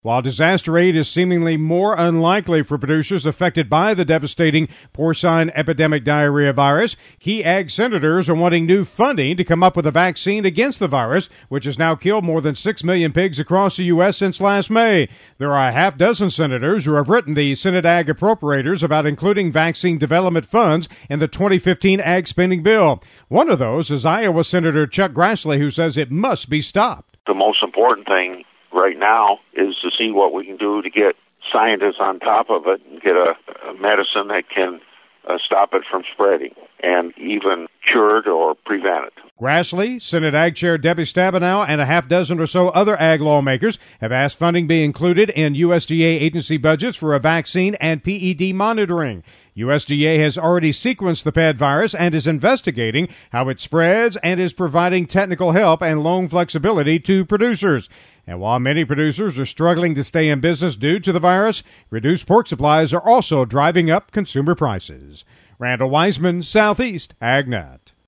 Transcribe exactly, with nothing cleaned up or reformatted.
While disaster aid is seemingly more unlikely for producers affected by the devastating porcine epidemic diarrhea virus, key ag senators are wanting new funding to come up with a vaccine against the virus, which has now killed more than six million pigs across the U S since last May. There are a half dozen senators who have written the Senate Ag Appropriators about including vaccine development funds in the twenty fifteen ag spending bill. One of those is Iowa Senator Chuck Grassley, who says it must be stopped. The most important thing right now is to see what we can do to get scientists on top of it and get a, a medicine that can uh, stop it from spreading and even cure it or prevent it. Grassley, Senate Ag Chair Debbie Stabenow, and a half dozen or so other ag lawmakers have asked funding be included in U S D A agency budgets for a vaccine and P E D monitoring. U S D A has already sequenced the P E D virus and is investigating how it spreads and is providing technical help and loan flexibility to producers. And while many producers are struggling to stay in business due to the virus, reduced pork supplies are also driving up consumer prices. Randall Wiseman, Southeast AgNet.